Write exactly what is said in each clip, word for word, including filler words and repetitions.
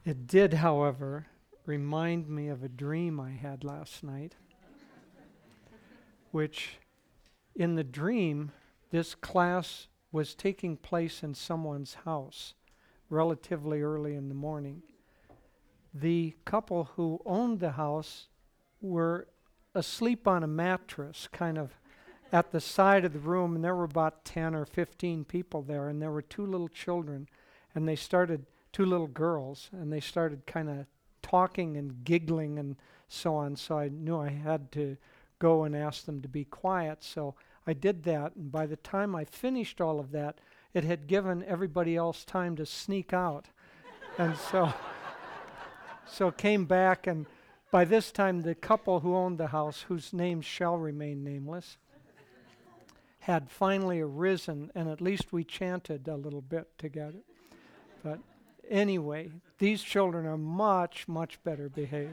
It did, however, remind me of a dream I had last night, which in the dream, this class was taking place in someone's house relatively early in the morning. The couple who owned the house were asleep on a mattress, kind of at the side of the room, and there were about ten or fifteen people there, and there were two little children, and they started, two little girls, and they started kind of talking and giggling and so on, so I knew I had to go and ask them to be quiet, so I did that, and by the time I finished all of that, it had given everybody else time to sneak out, and so, so came back, and by this time the couple who owned the house, whose names shall remain nameless, had finally arisen, and at least we chanted a little bit together. But anyway, these children are much, much better behaved.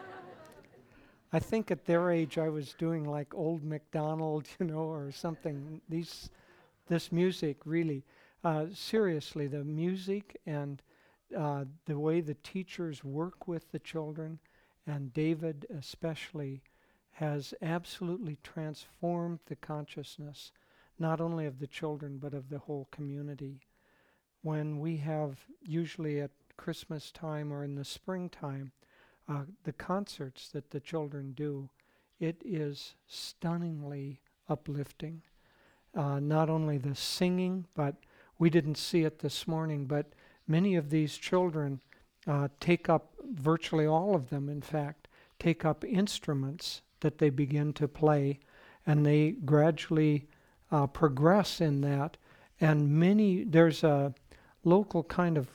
I think at their age I was doing like Old MacDonald, you know, or something. These, this music really, uh, seriously, the music and uh, the way the teachers work with the children, and David especially, has absolutely transformed the consciousness, not only of the children, but of the whole community. When we have, usually at Christmas time or in the springtime, uh, the concerts that the children do, it is stunningly uplifting. Uh, not only the singing, but we didn't see it this morning, but many of these children uh, take up, virtually all of them in fact, take up instruments that they begin to play, and they gradually uh, progress in that. And many, there's a local kind of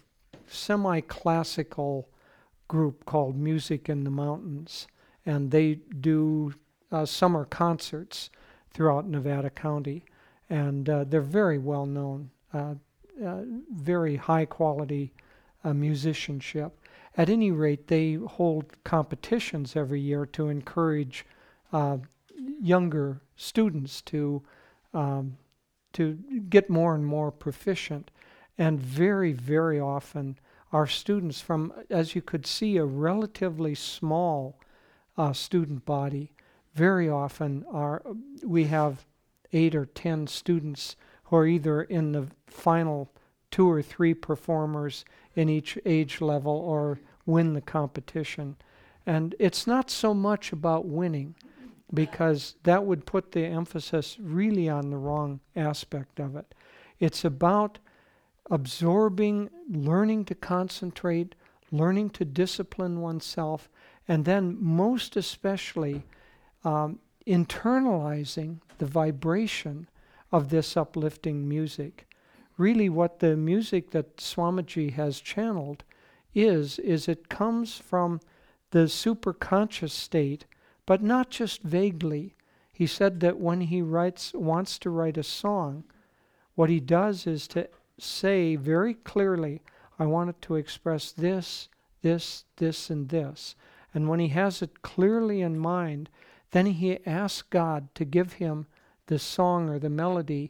semi-classical group called Music in the Mountains, and they do uh, summer concerts throughout Nevada County, and uh, they're very well known, uh, uh, very high quality uh, musicianship. At any rate, they hold competitions every year to encourage uh, younger students to um, to get more and more proficient. And very, very often, our students from, as you could see, a relatively small uh, student body, very often are we have eight or ten students who are either in the final two or three performers in each age level or win the competition. And it's not so much about winning, because that would put the emphasis really on the wrong aspect of it. It's about absorbing, learning to concentrate, learning to discipline oneself, and then most especially um, internalizing the vibration of this uplifting music. Really what the music that Swamiji has channeled is, is it comes from the superconscious state, but not just vaguely. He said that when he writes, wants to write a song, what he does is to say very clearly, I want it to express this, this, this, and this. And when he has it clearly in mind, then he asks God to give him the song or the melody,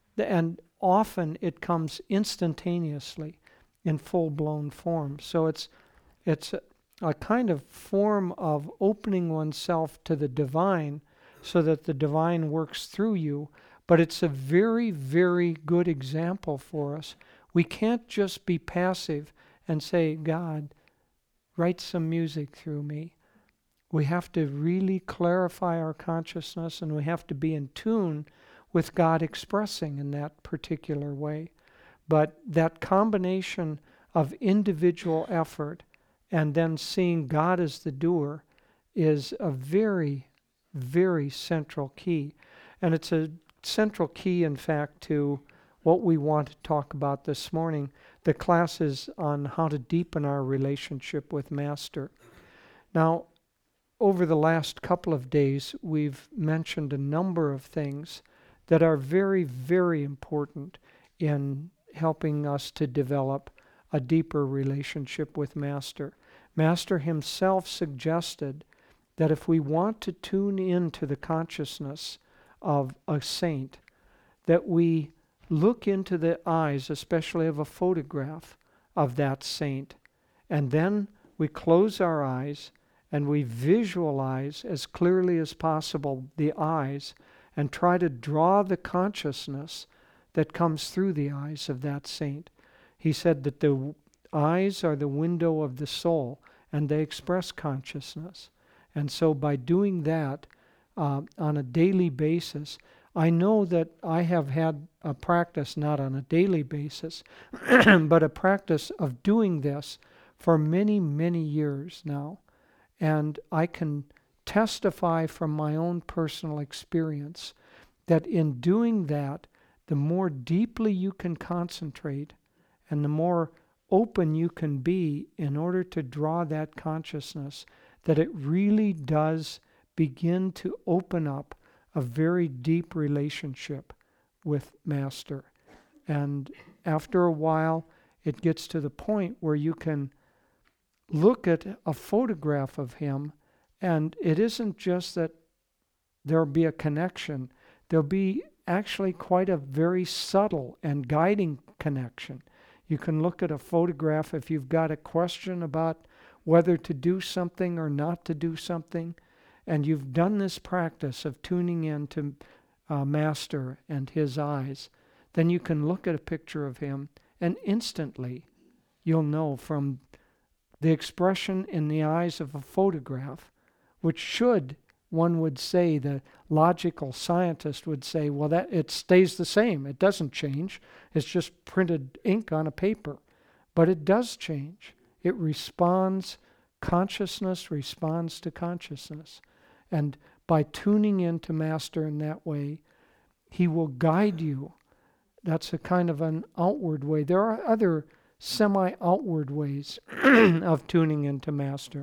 and often it comes instantaneously in full-blown form. So it's it's a, a kind of form of opening oneself to the divine so that the divine works through you. But it's a very, very good example for us. We can't just be passive and say, God, write some music through me. We have to really clarify our consciousness, and we have to be in tune with God expressing in that particular way. But that combination of individual effort and then seeing God as the doer is a very, very central key. And it's a central key, in fact, to what we want to talk about this morning. The class is on how to deepen our relationship with Master. Now, over the last couple of days, we've mentioned a number of things that are very, very important in helping us to develop a deeper relationship with Master. Master himself suggested that if we want to tune into the consciousness of a saint, that we look into the eyes, especially of a photograph of that saint, And then we close our eyes and we visualize as clearly as possible the eyes and try to draw the consciousness that comes through the eyes of that saint. He said that the eyes are the window of the soul and they express consciousness. And so by doing that uh, on a daily basis, I know that I have had a practice, not on a daily basis, but a practice of doing this for many, many years now. And I can testify from my own personal experience that in doing that, the more deeply you can concentrate and the more open you can be in order to draw that consciousness, that it really does begin to open up a very deep relationship with Master. And after a while, it gets to the point where you can look at a photograph of him, and it isn't just that there'll be a connection, there'll be actually quite a very subtle and guiding connection. You can look at a photograph if you've got a question about whether to do something or not to do something, and you've done this practice of tuning in to uh, Master and his eyes, then you can look at a picture of him and instantly you'll know from the expression in the eyes of a photograph, which should, one would say, the logical scientist would say, well, that it stays the same. It doesn't change. It's just printed ink on a paper. But it does change. It responds, consciousness responds to consciousness. And by tuning into Master in that way, he will guide you. That's a kind of an outward way. There are other semi-outward ways of tuning into Master.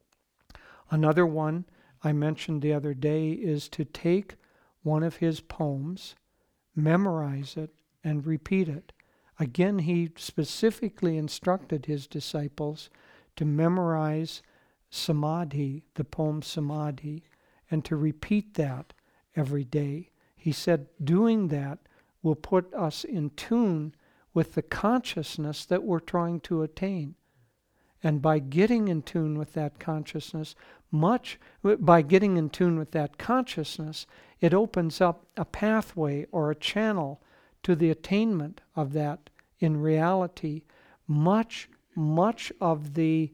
Another one I mentioned the other day is to take one of his poems, memorize it, and repeat it. Again, he specifically instructed his disciples to memorize Samadhi, the poem Samadhi, and to repeat that every day. He said doing that will put us in tune with the consciousness that we're trying to attain. And by getting in tune with that consciousness, much by getting in tune with that consciousness, it opens up a pathway or a channel to the attainment of that in reality. Much, much of the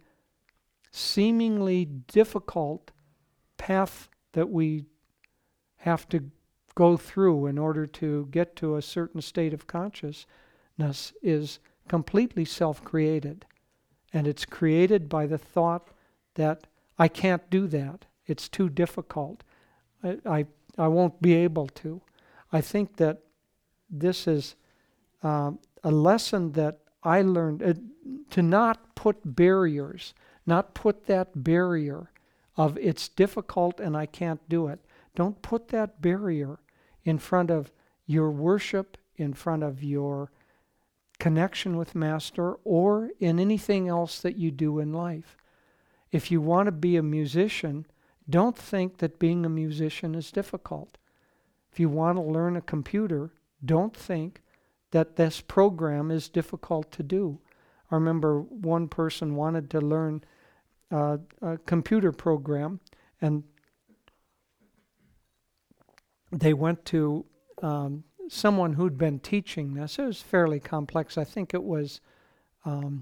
seemingly difficult path that we have to go through in order to get to a certain state of consciousness is completely self-created. And it's created by the thought that I can't do that. It's too difficult. I, I, I won't be able to. I think that this is uh, a lesson that I learned, uh, to not put barriers, not put that barrier of it's difficult and I can't do it. Don't put that barrier in front of your worship, in front of your connection with Master, or in anything else that you do in life. If you want to be a musician, don't think that being a musician is difficult. If you want to learn a computer, don't think that this program is difficult to do. I remember one person wanted to learn uh, a computer program, and they went to um, someone who'd been teaching this. It was fairly complex. I think it was, um,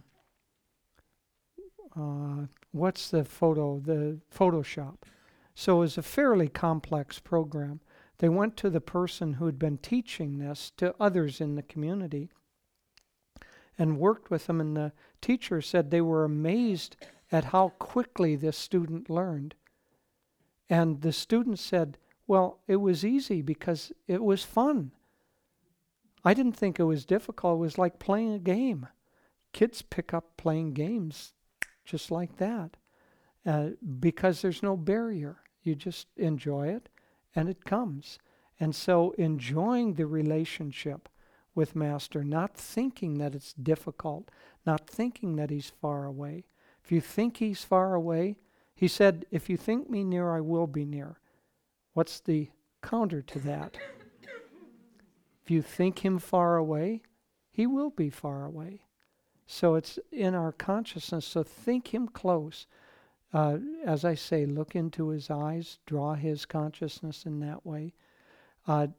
uh, what's the photo, the Photoshop. So it was a fairly complex program. They went to the person who'd been teaching this to others in the community and worked with them, and the teacher said they were amazed at how quickly this student learned. And the student said, well, it was easy because it was fun. I didn't think it was difficult. It was like playing a game. Kids pick up playing games just like that uh, because there's no barrier. You just enjoy it and it comes. And so enjoying the relationship with Master, not thinking that it's difficult, not thinking that he's far away. If you think he's far away, he said, if you think me near, I will be near. What's the counter to that? If you think him far away, he will be far away. So it's in our consciousness. So think him close. Uh, as I say, look into his eyes, draw his consciousness in that way. Uh,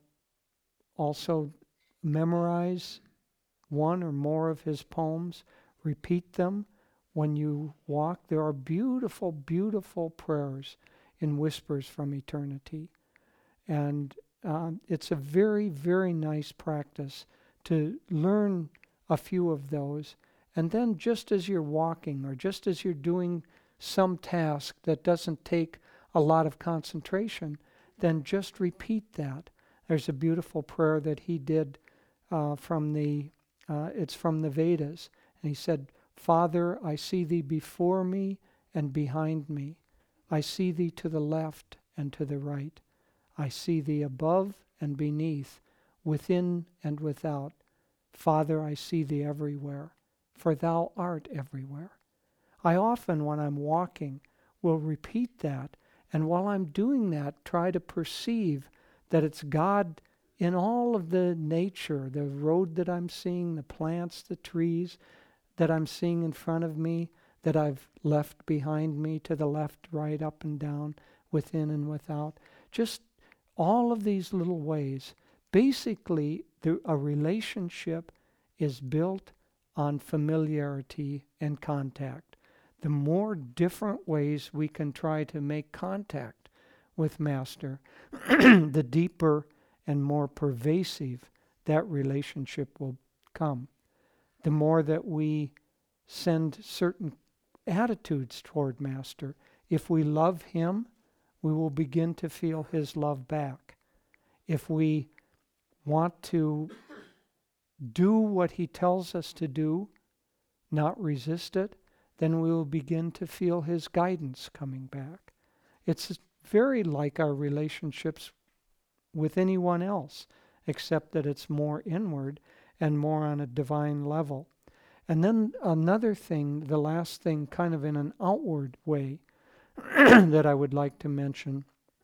also, memorize one or more of his poems. Repeat them when you walk. There are beautiful, beautiful prayers in Whispers from Eternity. And um, it's a very, very nice practice to learn a few of those. And then just as you're walking or just as you're doing some task that doesn't take a lot of concentration, then just repeat that. There's a beautiful prayer that he did uh, from the, uh, it's from the Vedas. And he said, Father, I see thee before me and behind me. I see thee to the left and to the right. I see thee above and beneath, within and without. Father, I see thee everywhere, for thou art everywhere. I often, when I'm walking, will repeat that, and while I'm doing that, try to perceive that it's God in all of the nature, the road that I'm seeing, the plants, the trees that I'm seeing in front of me, that I've left behind me, to the left, right, up and down, within and without. Just all of these little ways. Basically, the, a relationship is built on familiarity and contact. The more different ways we can try to make contact with Master, the deeper and more pervasive that relationship will come. The more that we send certain attitudes toward Master, if we love him, we will begin to feel his love back. If we want to do what he tells us to do, not resist it, then we will begin to feel his guidance coming back. It's very like our relationships with anyone else, except that it's more inward and more on a divine level. And then another thing, the last thing, kind of in an outward way, that I would like to mention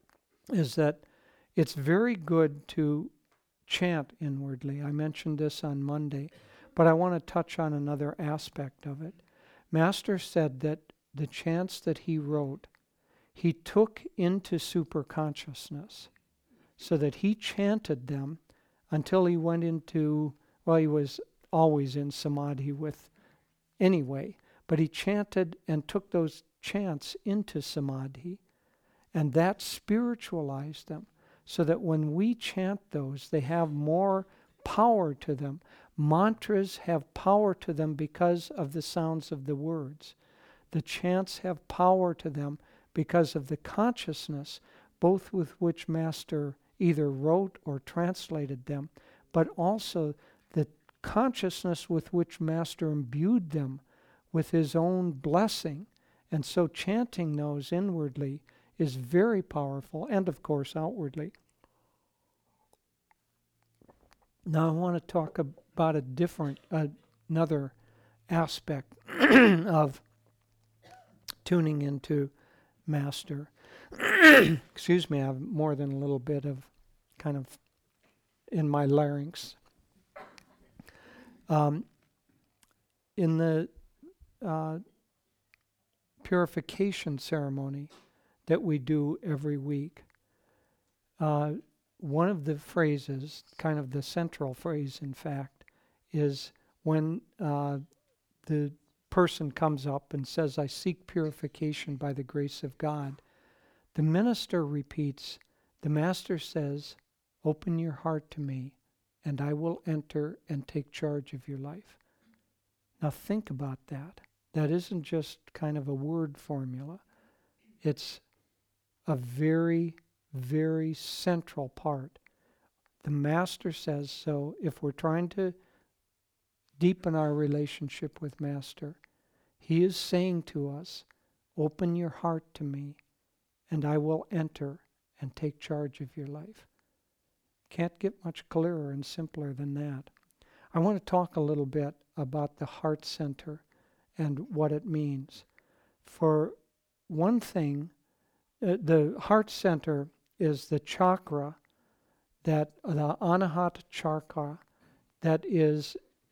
is that it's very good to chant inwardly. I mentioned this on Monday, but I want to touch on another aspect of it. Master said that the chants that he wrote, he took into superconsciousness, so that he chanted them until he went into, well, he was always in samadhi with anyway, but he chanted and took those chants into samadhi, and that spiritualized them, so that when we chant those, they have more power to them. Mantras have power to them because of the sounds of the words. The chants have power to them because of the consciousness, both with which Master either wrote or translated them, but also the consciousness with which Master imbued them with his own blessing. And so chanting those inwardly is very powerful, and of course outwardly. Now I want to talk about a different, uh, another aspect of tuning into Master. Excuse me, I have more than a little bit of kind of in my larynx. Um, in the uh, purification ceremony that we do every week, uh, one of the phrases, kind of the central phrase in fact, is when uh, the person comes up and says, I seek purification by the grace of God, the minister repeats, the Master says, open your heart to me and I will enter and take charge of your life. Now think about that. That isn't just kind of a word formula. It's a very, very central part. The Master says so. If we're trying to deepen our relationship with Master, he is saying to us, open your heart to me and I will enter and take charge of your life. Can't get much clearer and simpler than that. I want to talk a little bit about the heart center and what it means. For one thing, uh, the heart center is the chakra, that the Anahata chakra, that is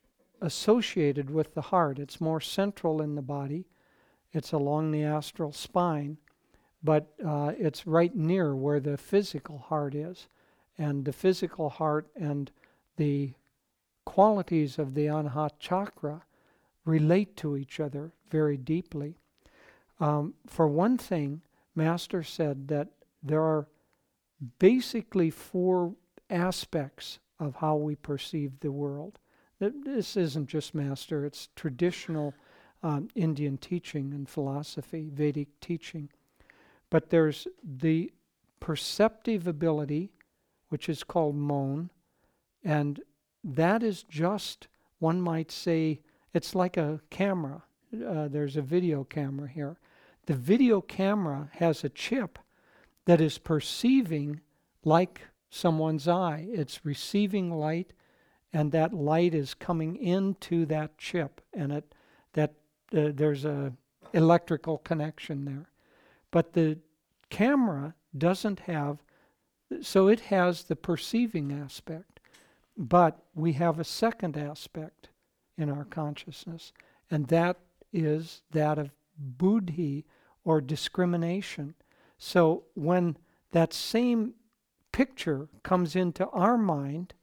associated with the heart. It's more central in the body. It's along the astral spine, but uh, it's right near where the physical heart is. And the physical heart and the qualities of the Anahata chakra relate to each other very deeply. Um, for one thing, Master said that there are basically four aspects of how we perceive the world. This isn't just Master, it's traditional um, Indian teaching and philosophy, Vedic teaching. But there's the perceptive ability, which is called mon, and that is just, one might say, it's like a camera. Uh, there's a video camera here. The video camera has a chip that is perceiving like someone's eye. It's receiving light, and that light is coming into that chip, and it that uh, there's a electrical connection there. But the camera doesn't have, so it has the perceiving aspect, but we have a second aspect in our consciousness, and that is that of buddhi, or discrimination. So when that same picture comes into our mind,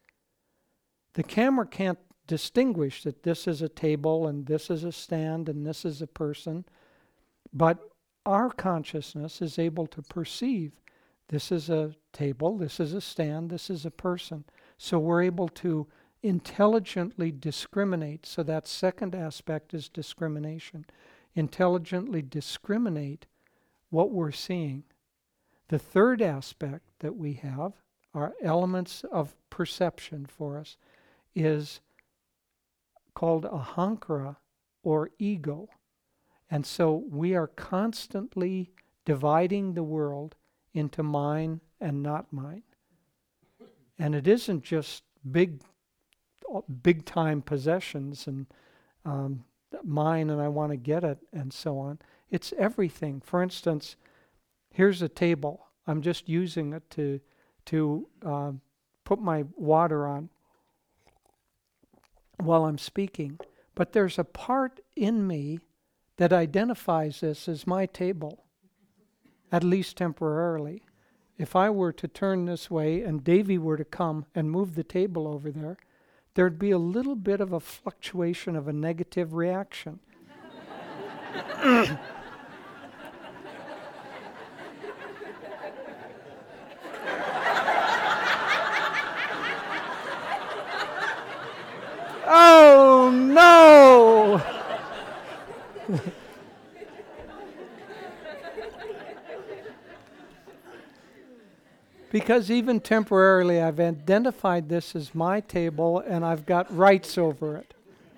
the camera can't distinguish that this is a table and this is a stand and this is a person, but our consciousness is able to perceive this is a table, this is a stand, this is a person. So we're able to intelligently discriminate. So that second aspect is discrimination. Intelligently discriminate what we're seeing. The third aspect that we have, are elements of perception for us, is called ahankara, or ego. And so we are constantly dividing the world into mine and not mine. And it isn't just big, big time possessions and um, mine and I want to get it and so on. It's everything. For instance, here's a table. I'm just using it to to uh, put my water on while I'm speaking. But there's a part in me that identifies this as my table, at least temporarily. If I were to turn this way and Davy were to come and move the table over there, there'd be a little bit of a fluctuation of a negative reaction. Oh no! Because even temporarily I've identified this as my table and I've got rights over it.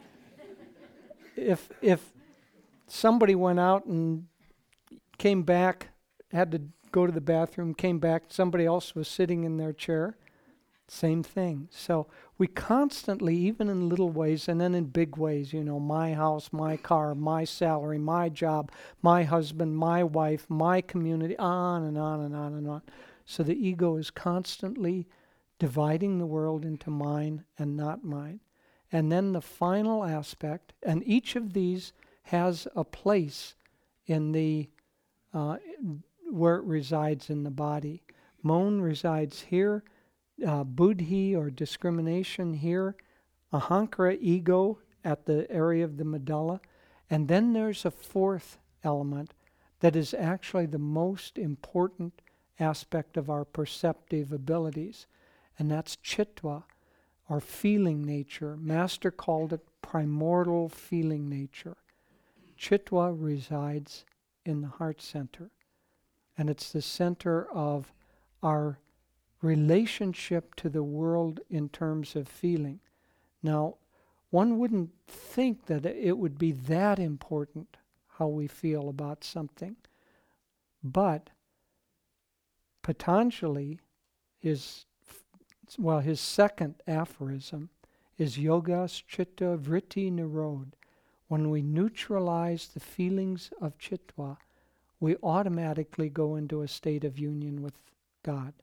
If if somebody went out and came back, had to go to the bathroom, came back, somebody else was sitting in their chair, same thing. So we constantly, even in little ways and then in big ways, you know, my house, my car, my salary, my job, my husband, my wife, my community, on and on and on and on. So the ego is constantly dividing the world into mine and not mine. And then the final aspect, and each of these has a place in the uh, where it resides in the body. Mon resides here, uh, buddhi or discrimination here, ahankara, ego, at the area of the medulla. And then there's a fourth element that is actually the most important aspect of our perceptive abilities, and that's chittva, or feeling nature. Master called it primordial feeling nature. Chittva resides in the heart center, and it's the center of our relationship to the world in terms of feeling. Now, one wouldn't think that it would be that important how we feel about something, but Patanjali, his, well, his second aphorism is yogas chitta vritti nirod. When we neutralize the feelings of chittva, we automatically go into a state of union with God.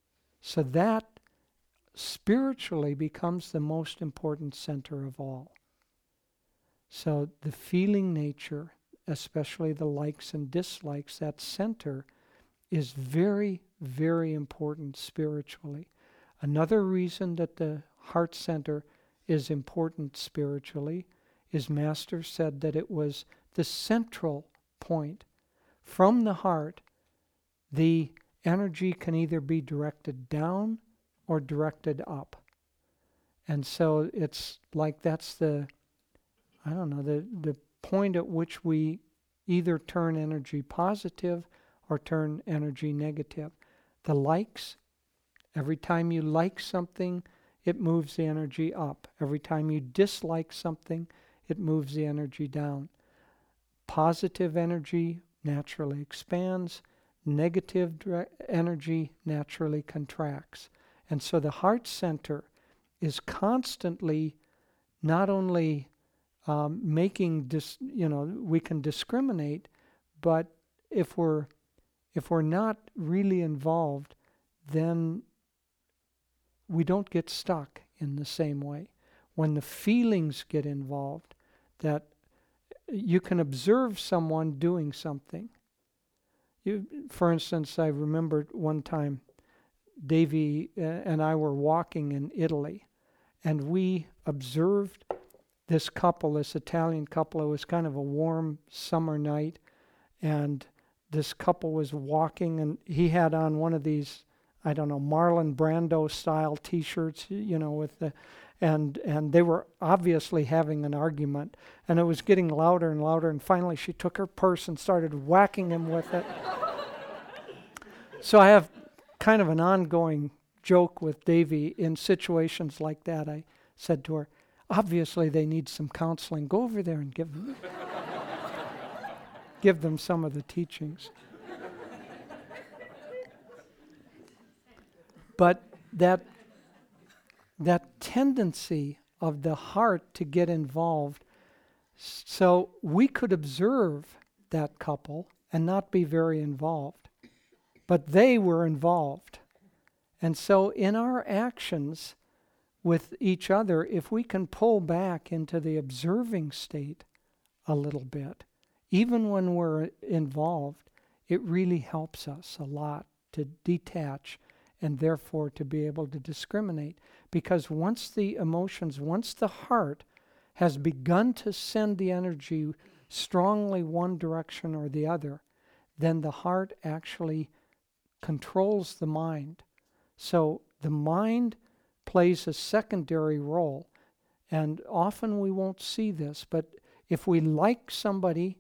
So that spiritually becomes the most important center of all. So the feeling nature, especially the likes and dislikes, that center is very, very important spiritually. Another reason that the heart center is important spiritually is Master said that it was the central point. From the heart, the energy can either be directed down or directed up. And so it's like that's the, I don't know, the, the point at which we either turn energy positive or turn energy negative. The likes, every time you like something, it moves the energy up. Every time you dislike something, it moves the energy down. Positive energy naturally expands. Negative dire- energy naturally contracts. And so the heart center is constantly not only um, making, dis, you know, we can discriminate, but if we're if we're not really involved, then we don't get stuck in the same way. When the feelings get involved, that you can observe someone doing something. You, for instance, I remembered one time Davy uh, and I were walking in Italy, and we observed this couple, this Italian couple. It was kind of a warm summer night, and this couple was walking, and he had on one of these, I don't know, Marlon Brando style T-shirts, you know, with the, and and they were obviously having an argument, and it was getting louder and louder, and finally she took her purse and started whacking him with it. So I have kind of an ongoing joke with Davy in situations like that. I said to her, obviously they need some counseling. Go over there and give them, give them some of the teachings. But that that tendency of the heart to get involved, so we could observe that couple and not be very involved, but they were involved. And so in our actions with each other, if we can pull back into the observing state a little bit, even when we're involved, it really helps us a lot to detach and therefore to be able to discriminate. Because once the emotions, once the heart has begun to send the energy strongly one direction or the other, then the heart actually controls the mind. So the mind plays a secondary role, and often we won't see this, but if we like somebody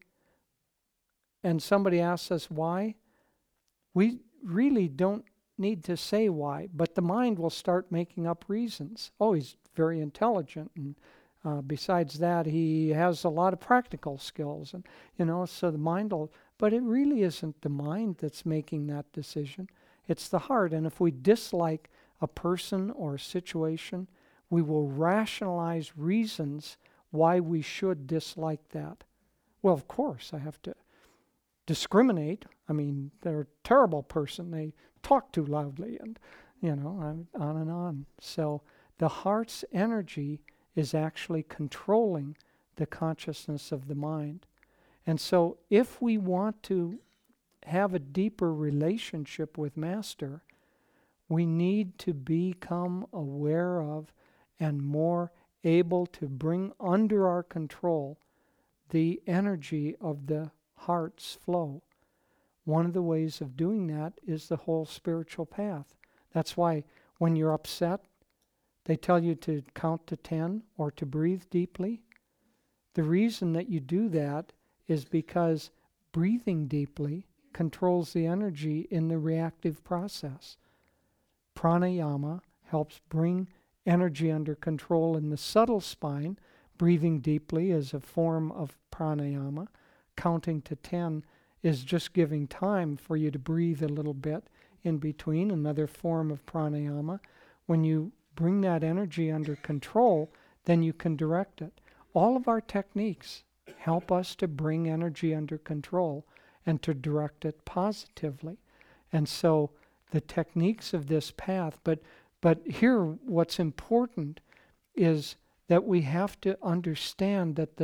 and somebody asks us why, we really don't need to say why, but the mind will start making up reasons. Oh, he's very intelligent, and uh, besides that, he has a lot of practical skills, and you know, so the mind will, but it really isn't the mind that's making that decision. It's the heart. And if we dislike a person or a situation, we will rationalize reasons why we should dislike that. Well, of course, I have to discriminate. I mean, they're a terrible person. They talk too loudly, and, you know, on and on. So the heart's energy is actually controlling the consciousness of the mind. And so if we want to have a deeper relationship with Master, we need to become aware of and more able to bring under our control the energy of the heart's flow. One of the ways of doing that is the whole spiritual path. That's why when you're upset, they tell you to count to ten or to breathe deeply. The reason that you do that is because breathing deeply controls the energy in the reactive process. Pranayama helps bring energy under control in the subtle spine. Breathing deeply is a form of pranayama. Counting to ten is just giving time for you to breathe a little bit in between, another form of pranayama. When you bring that energy under control, then you can direct it. All of our techniques help us to bring energy under control and to direct it positively. And so the techniques of this path, but but here what's important is that we have to understand that the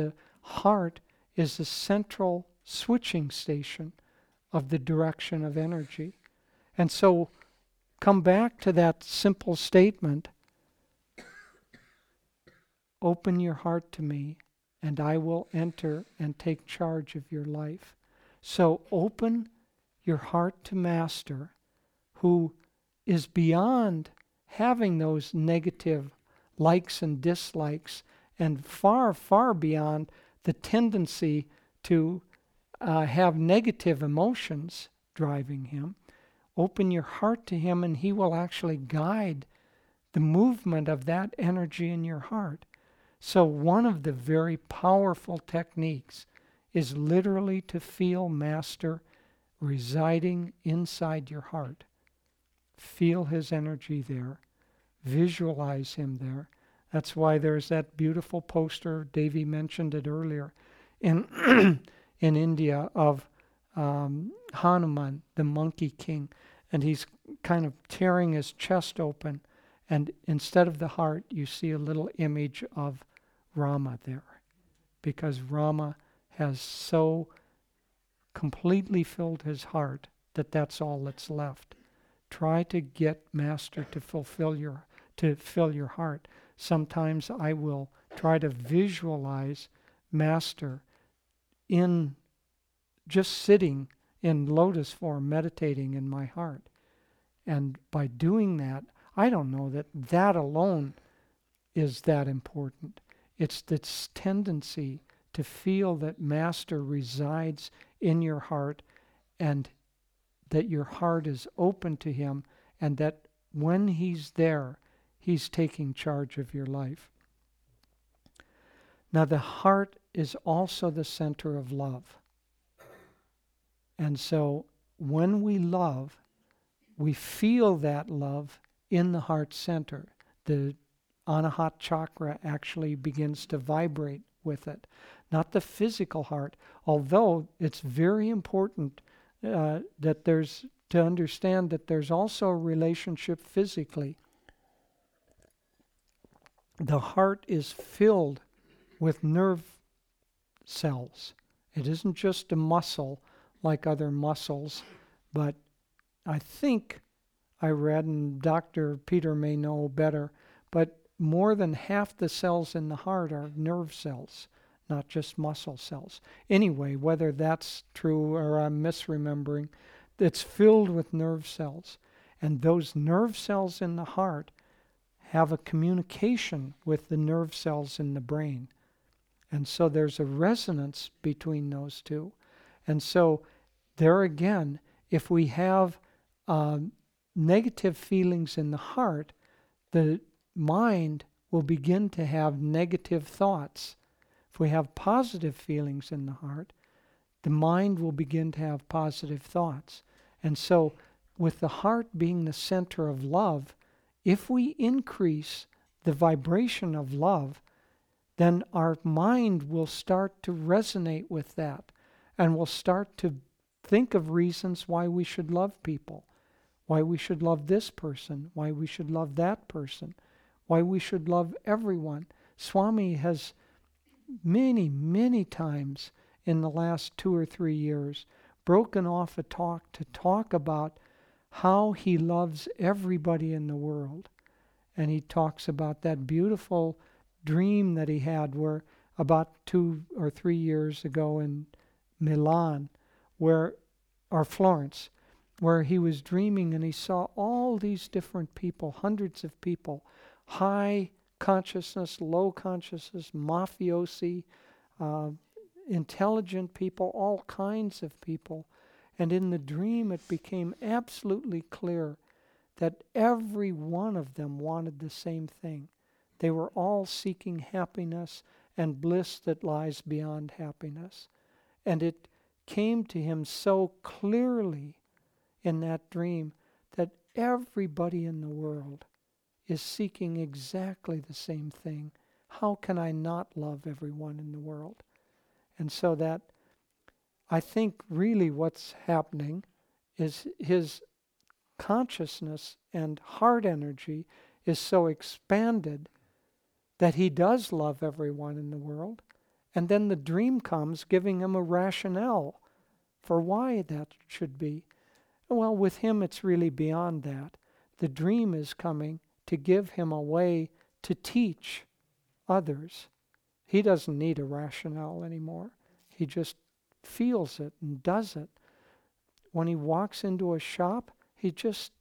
heart is the central switching station of the direction of energy. And so come back to that simple statement, open your heart to me, and I will enter and take charge of your life. So open your heart to Master, who is beyond having those negative likes and dislikes, and far, far beyond the tendency to uh, have negative emotions driving him. Open your heart to him, and he will actually guide the movement of that energy in your heart. So one of the very powerful techniques is literally to feel Master residing inside your heart. Feel his energy there. Visualize him there. That's why there's that beautiful poster, Davy mentioned it earlier, in in India of um, Hanuman, the monkey king. And he's kind of tearing his chest open. And instead of the heart, you see a little image of Rama there. Because Rama has so completely filled his heart that that's all that's left. Try to get Master to fulfill your, to fill your heart. Sometimes I will try to visualize Master in just sitting in lotus form, meditating in my heart. And by doing that, I don't know that that alone is that important. It's this tendency to feel that Master resides in your heart, and that your heart is open to him, and that when he's there, he's taking charge of your life. Now, the heart is also the center of love. And so when we love, we feel that love in the heart center. The Anahat chakra actually begins to vibrate with it. Not the physical heart, although it's very important uh, that there's to understand that there's also a relationship physically. The heart is filled with nerve cells. It isn't just a muscle like other muscles, but I think I read, and Doctor Peter may know better, but more than half the cells in the heart are nerve cells, not just muscle cells. Anyway, whether that's true or I'm misremembering, it's filled with nerve cells. And those nerve cells in the heart have a communication with the nerve cells in the brain. And so there's a resonance between those two. And so there again, if we have um, negative feelings in the heart, the mind will begin to have negative thoughts. If we have positive feelings in the heart, the mind will begin to have positive thoughts. And so with the heart being the center of love, if we increase the vibration of love, then our mind will start to resonate with that, and will start to think of reasons why we should love people, why we should love this person, why we should love that person, why we should love everyone. Swami has many, many times in the last two or three years broken off a talk to talk about how he loves everybody in the world. And he talks about that beautiful dream that he had where about two or three years ago in Milan, where, or Florence, where he was dreaming and he saw all these different people, hundreds of people, high consciousness, low consciousness, mafiosi, uh, intelligent people, all kinds of people. And in the dream it became absolutely clear that every one of them wanted the same thing. They were all seeking happiness and bliss that lies beyond happiness. And it came to him so clearly in that dream that everybody in the world is seeking exactly the same thing. How can I not love everyone in the world? And so that, I think really what's happening is his consciousness and heart energy is so expanded that he does love everyone in the world, And then the dream comes giving him a rationale for why that should be. Well, with him, it's really beyond that. The dream is coming to give him a way to teach others. He doesn't need a rationale anymore. He just feels it and does it. When he walks into a shop, he just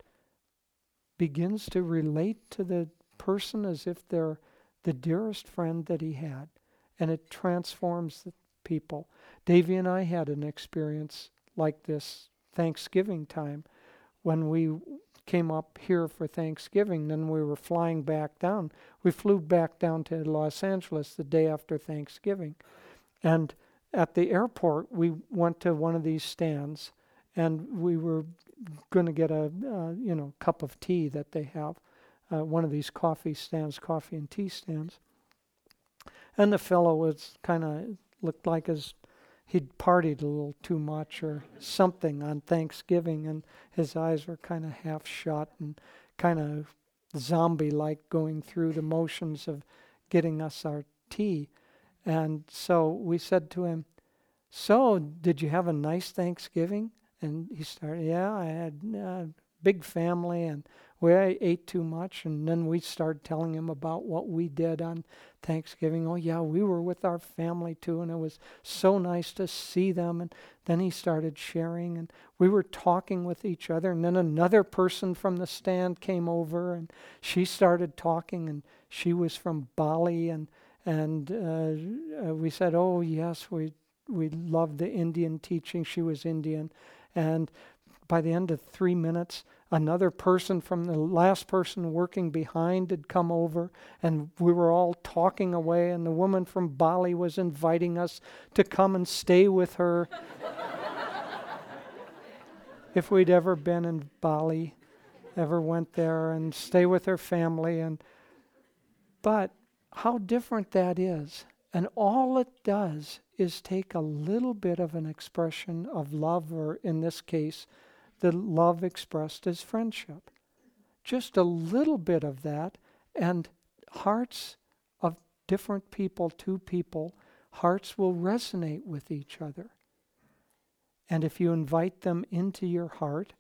begins to relate to the person as if they're the dearest friend that he had. And it transforms the people. Davy and I had an experience like this Thanksgiving time. When we came up here for Thanksgiving, then we were flying back down. We flew back down to Los Angeles the day after Thanksgiving. And at the airport, we went to one of these stands, and we were going to get a uh, you know cup of tea that they have, uh, one of these coffee stands, coffee and tea stands. And the fellow was kind of looked like as he'd partied a little too much or something on Thanksgiving, and his eyes were kind of half shut and kind of zombie-like, going through the motions of getting us our tea. And so we said to him, "So, did you have a nice Thanksgiving?" And he started, "Yeah, I had a big family, and we ate too much." And then we started telling him about what we did on Thanksgiving. "Oh, yeah, we were with our family too, and it was so nice to see them." And then he started sharing, and we were talking with each other. And then another person from the stand came over, and she started talking, and she was from Bali. And and uh, uh, we said, "Oh, yes, we we love the Indian teaching." She was Indian. And by the end of three minutes, another person from the last person working behind had come over, and we were all talking away, and the woman from Bali was inviting us to come and stay with her. If we'd ever been in Bali, ever went there and stay with her family. And but how different that is. And all it does is take a little bit of an expression of love, or in this case, the love expressed as friendship. Just a little bit of that, and hearts of different people, two people, hearts will resonate with each other. And if you invite them into your heart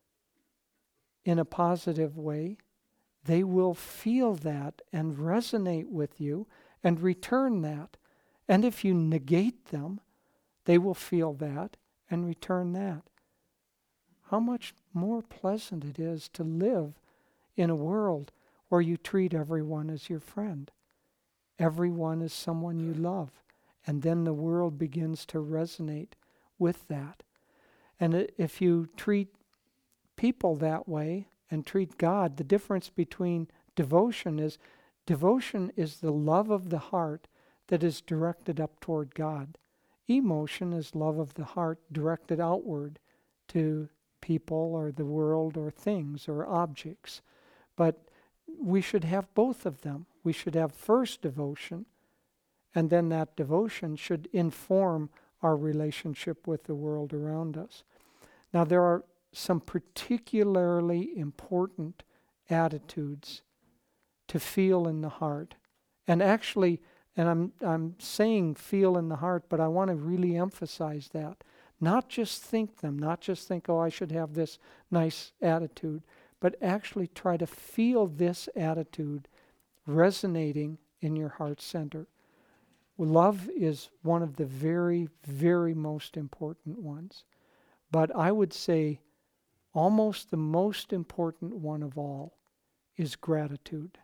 in a positive way, they will feel that and resonate with you and return that. And if you negate them, they will feel that and return that. How much more pleasant it is to live in a world where you treat everyone as your friend. Everyone is someone you love. And then the world begins to resonate with that. And if you treat people that way and treat God, the difference between devotion is devotion is the love of the heart that is directed up toward God. Emotion is love of the heart directed outward to people or the world or things or objects. But we should have both of them. We should have first devotion, and then that devotion should inform our relationship with the world around us. Now, there are some particularly important attitudes to feel in the heart. And actually, and I'm I'm saying feel in the heart, but I want to really emphasize that. Not just think them, not just think, oh, I should have this nice attitude, but actually try to feel this attitude resonating in your heart center. Love is one of the very, very most important ones. But I would say almost the most important one of all is gratitude.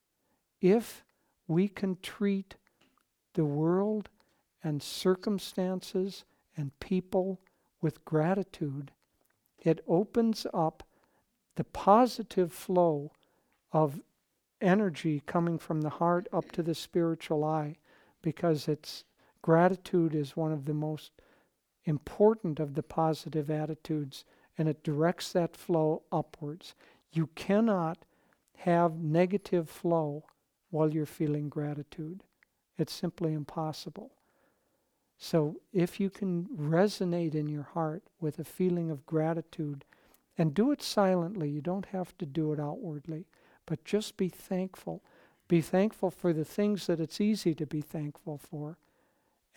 If we can treat the world and circumstances and people with gratitude, it opens up the positive flow of energy coming from the heart up to the spiritual eye, because it's gratitude is one of the most important of the positive attitudes, and it directs that flow upwards. You cannot have negative flow while you're feeling gratitude. It's simply impossible. So if you can resonate in your heart with a feeling of gratitude, and do it silently, you don't have to do it outwardly, but just be thankful. Be thankful for the things that it's easy to be thankful for,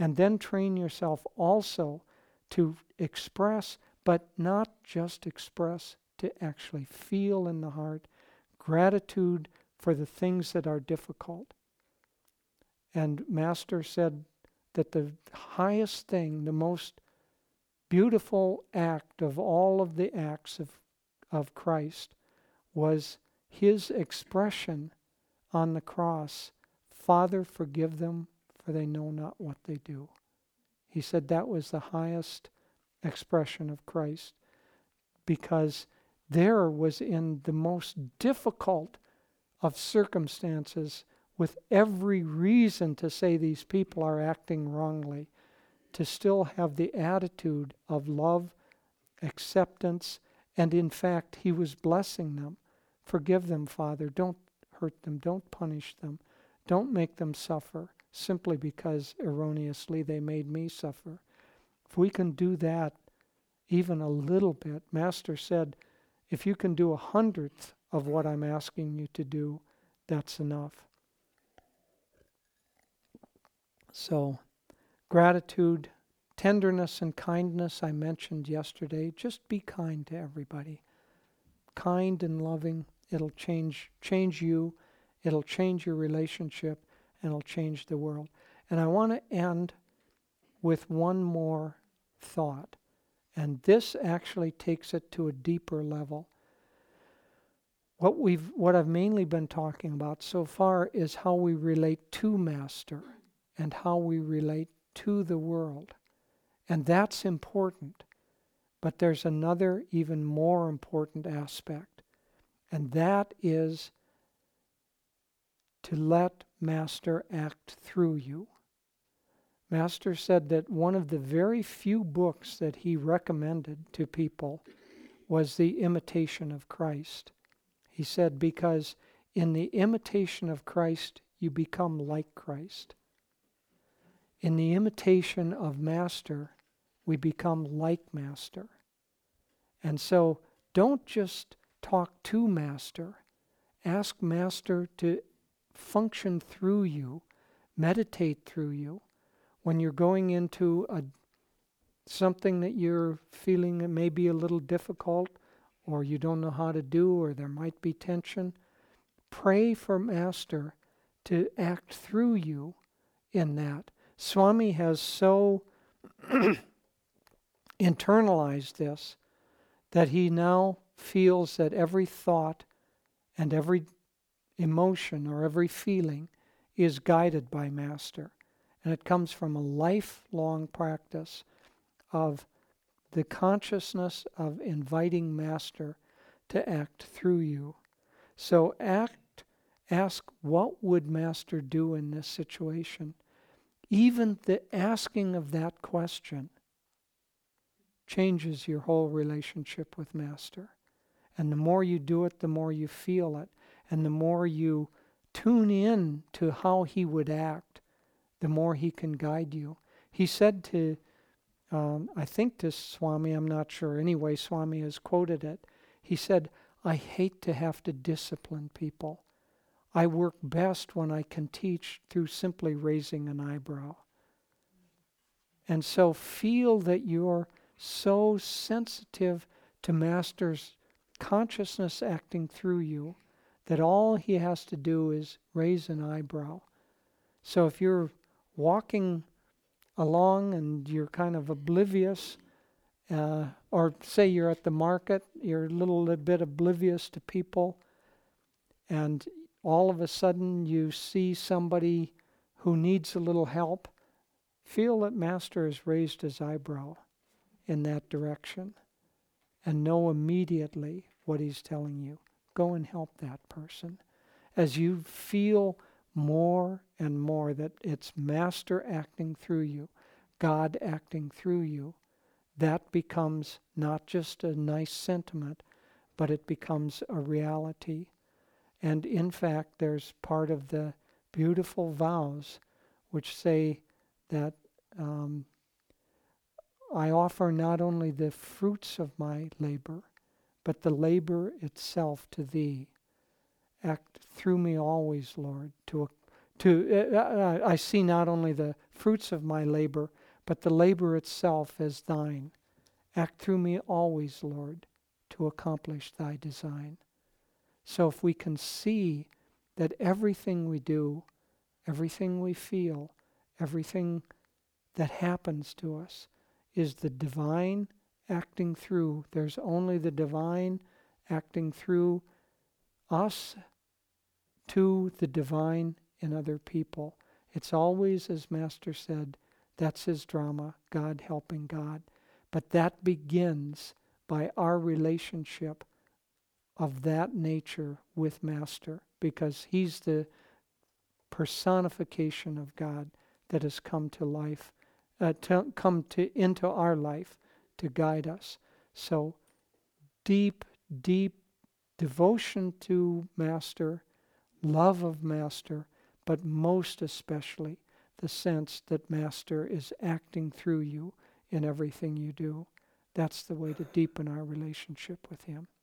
And then train yourself also to express, but not just express, to actually feel in the heart gratitude for the things that are difficult. And Master said that the highest thing, the most beautiful act of all of the acts of, of Christ was his expression on the cross, Father, forgive them, for they know not what they do. He said that was the highest expression of Christ, because there was in the most difficult of circumstances, with every reason to say these people are acting wrongly, to still have the attitude of love, acceptance, and in fact, he was blessing them. Forgive them, Father. Don't hurt them. Don't punish them. Don't make them suffer simply because erroneously they made me suffer. If we can do that even a little bit, Master said, if you can do a hundredth of what I'm asking you to do, that's enough. So, gratitude, tenderness, and kindness I mentioned yesterday. Just be kind to everybody. Kind and loving. It'll change change you. It'll change your relationship, and it'll change the world. And I want to end with one more thought. And this actually takes it to a deeper level. What we've what I've mainly been talking about so far is how we relate to Master and how we relate to the world. And that's important. But there's another even more important aspect. And that is to let Master act through you. Master said that one of the very few books that he recommended to people was The Imitation of Christ. He said, because in the imitation of Christ, you become like Christ. In the imitation of Master, we become like Master. And so don't just talk to Master. Ask Master to function through you, meditate through you. When you're going into a something that you're feeling that may be a little difficult, or you don't know how to do, or there might be tension, pray for Master to act through you in that. Swami has so internalized this that he now feels that every thought and every emotion or every feeling is guided by Master. And it comes from a lifelong practice of the consciousness of inviting Master to act through you. So act, ask, what would Master do in this situation? Even the asking of that question changes your whole relationship with Master. And the more you do it, the more you feel it. And the more you tune in to how he would act, the more he can guide you. He said to, um, I think to Swami, I'm not sure. Anyway, Swami has quoted it. He said, I hate to have to discipline people. I work best when I can teach through simply raising an eyebrow. And so feel that you're so sensitive to Master's consciousness acting through you that all he has to do is raise an eyebrow. So if you're walking along and you're kind of oblivious, uh, or say you're at the market, you're a little, little bit oblivious to people, and all of a sudden you see somebody who needs a little help, feel that Master has raised his eyebrow in that direction and know immediately what he's telling you. Go and help that person. As you feel more and more that it's Master acting through you, God acting through you, that becomes not just a nice sentiment, but it becomes a reality. And in fact, there's part of the beautiful vows which say that um, I offer not only the fruits of my labor, but the labor itself to Thee. Act through me always, Lord, to to uh, uh, I see not only the fruits of my labor, but the labor itself as thine. Act through me always, Lord, to accomplish thy design. So if we can see that everything we do, everything we feel, everything that happens to us is the divine acting through, there's only the divine acting through us to the divine in other people. It's always, as Master said, that's his drama, God helping God. But that begins by our relationship of that nature with Master, because he's the personification of God that has come to life, uh, to come to into our life to guide us. So deep, deep devotion to Master, love of Master, but most especially the sense that Master is acting through you in everything you do. That's the way to deepen our relationship with him.